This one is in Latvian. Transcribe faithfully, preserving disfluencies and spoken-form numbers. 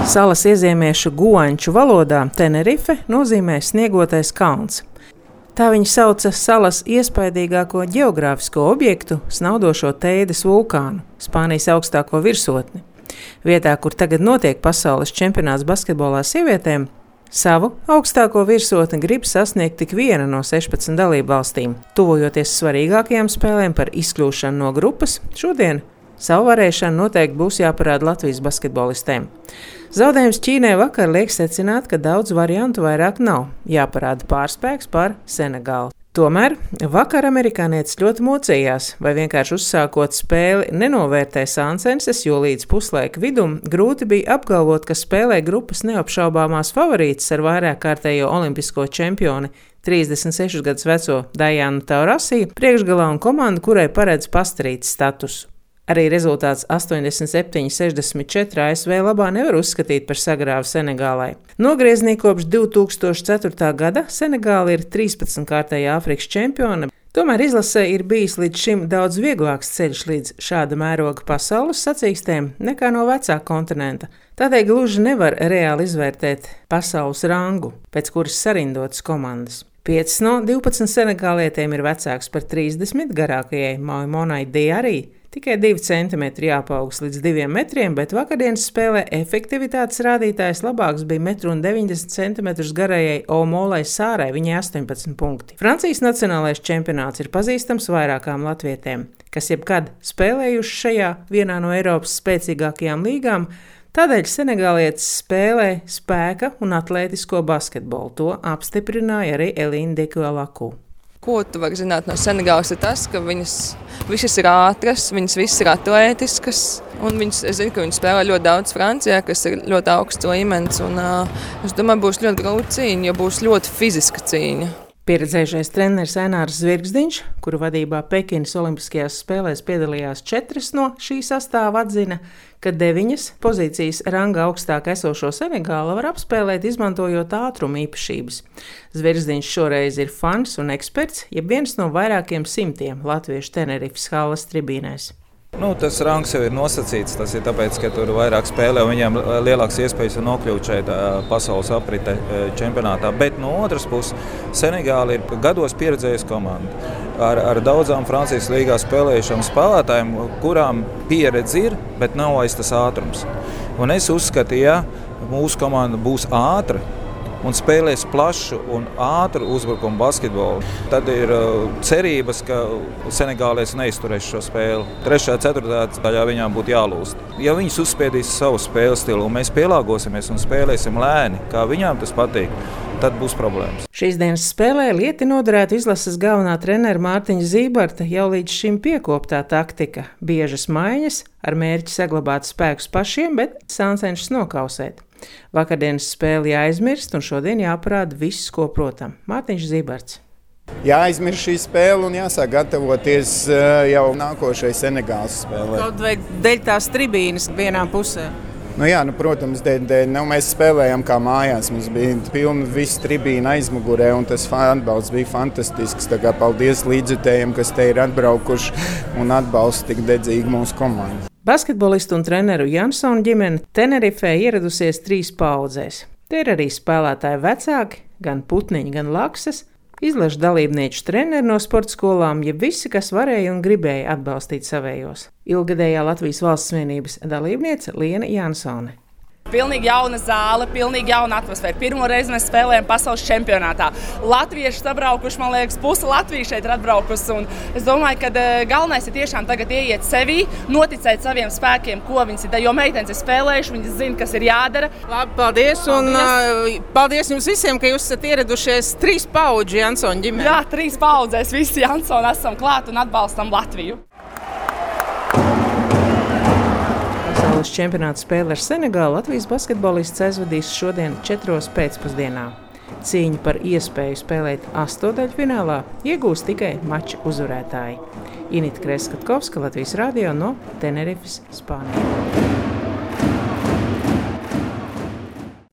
Salas iezīmiešu guanču valodā Tenerife nozīmē sniegotais kalns. Tā viņa sauca salas iespaidīgāko ģeogrāfisko objektu, snaudošo Teides vulkānu, Spānijas augstāko virsotni. Vietā, kur tagad notiek pasaules čempionāts basketbolā sievietēm, savu augstāko virsotni grib sasniegt tik viena no sešpadsmit dalību valstīm. Tuvojoties svarīgākajām spēlēm par izkļūšanu no grupas, šodien savu varēšanu noteikti būs jāparāda Latvijas basketbolistēm. Zaudējums Ķīnai vakar liek secināt, ka daudz variantu vairāk nav. Jāparāda pārspēks par Senegālu. Tomēr vakar amerikānietis ļoti mocījās, vai vienkārši uzsākot spēli nenovērtē sāncenses, jo līdz puslaika vidum grūti bija apgalvot, ka spēlē grupas neapšaubāmās favorītes ar vairāk kārtējo olimpisko čempioni trīsdesmit sešus gadus veco Dajanu Taurasi priekšgalā un komandu, kurai paredz pastarītes statusu. Arī rezultāts astoņdesmit septiņi sešdesmit četri A S V labā nevar uzskatīt par sagrāvu Senegālai. Nogrieznī kopš divi tūkstoši ceturtā gada Senegāla ir trīspadsmitkārtējā Āfrikas čempione, tomēr izlasē ir bijis līdz šim daudz vieglāks ceļš līdz šāda mēroga pasaules sacīkstēm nekā no vecā kontinenta. Tādēļ gluži nevar reāli izvērtēt pasaules rangu, pēc kuras sarindotas komandas. Piecas no divpadsmit senegālietēm ir vecāks par trīsdesmit, garākajai Maimonai Diarī tikai divi centimetri jāpaaugs līdz diviem metriem, bet vakardienas spēlē efektivitātes rādītājs labāks bija metru un deviņdesmit centimetrus garajai Omolai Sārai, viņai astoņpadsmit punkti. Francijas nacionālais čempionāts ir pazīstams vairākām latvietēm, kas jebkad spēlējuši šajā vienā no Eiropas spēcīgākajām līgām. Tādēļ senegālietis spēlē spēka un atlētisko basketbolu. To apstiprināja arī Elīna Dekualaku. Ko tu vari zināt no Senegālas ir tas, ka viņas visas ir ātras, viņas visas ir atlētiskas. Un viņas, es zinu, ka viņas spēlē ļoti daudz Francijā, kas ir ļoti augsts līmenis. Un, uh, es domāju, būs ļoti grūta cīņa, jo būs ļoti fiziska cīņa. Pieredzējušais treneris Ainārs Zvirgzdiņš, kuru vadībā Pekinas olimpiskajās spēlēs piedalījās četras no šī sastāva, atzina, ka deviņas pozīcijas ranga augstāk esošo Senegālu var apspēlēt, izmantojot ātruma īpašības. Zvirgzdiņš šoreiz ir fans un eksperts, jeb viens no vairākiem simtiem latviešu Tenerifes halles tribīnēs. Nu, tas rangs jau ir nosacīts, tas ir tāpēc, ka tur vairāk spēlē un viņiem lielāks iespējas nokļūt šeit pasaules aprite čempionātā. Bet no otras puses, Senegāla ir gados pieredzējusi komanda ar, ar daudzām Francijas līgā spēlējušām spēlētājiem, kurām pieredze ir, bet nav aiz tas ātrums. Un es uzskatu, ja mūsu komanda būs ātra un spēlēs plašu un ātru uzbrukumu basketbolu, tad ir uh, cerības, ka senegālietis neizturēs šo spēli. Trešā, ceturtā daļā viņām būtu jālūst. Ja viņas uzspiedīs savu spēles stilu un mēs pielāgosimies un spēlēsim lēni, kā viņām tas patīk, tad būs problēmas. Šīs dienas spēlē lieti noderētu izlases galvenā trenera Mārtiņa Zībarta jau līdz šim piekoptā taktika. Biežas maiņas ar mērķi saglabāt spēkus pašiem, bet sāncenšas nokausēt. Vakardienas spēli jāaizmirst un šodien jāparāda viss, ko protam. Mārtiņš Zībarts. Jāaizmirst šī spēle un jāsāk gatavoties jau nākošai Senegālas spēlē. Kaut vai dēļ tās tribīnes vienā pusē? Nu jā, nu, protams, dēļ, dēļ, nu, mēs spēlējām kā mājās. Mums bija pilna visa tribīna aizmugurē un tas atbalsts bija fantastisks. Tā kā paldies līdzjutējiem, kas te ir atbraukuši un atbalsta tik dedzīgi mūsu komandu. Basketbolistu un treneru Jansonu ģimene Tenerifē ieradusies trīs paudzēs. Te ir arī spēlētāji vecāki, gan putniņi, gan laksas, izlašu dalībnieču treneri no sporta skolām, ja visi, kas varēja un gribēja atbalstīt savējos. Ilgadējā Latvijas Valsts vienības dalībniece Liena Jansone. Pilnīgi jauna zāle, pilnīgi jauna atmosfēra. Pirmo reizi mēs spēlējam pasaules čempionātā. Latvieši sabraukuši, man liekas, puse Latvijas šeit ir atbraukusi. Un es domāju, ka galvenais ir tiešām tagad ieiet sevī, noticēt saviem spēkiem, ko viņas ir. Jo meitenes ir spēlējuši, viņas zina, kas ir jādara. Labi, paldies. Un paldies, uh, paldies jums visiem, ka jūs esat ieradušies trīs paudžu Jansona ģimene. Jā, trīs paudzēs visi Jansoni esam klāt un atbalstam Latviju. Pasaules čempionāta spēle ar Senegālu Latvijas basketbolists aizvadīs šodien četros pēcpusdienā. Cīņu par iespēju spēlēt astotdaļfinālā iegūs tikai mača uzvarētāji. Inita Kreskatkovska, Latvijas radio no Tenerifes, Spānija.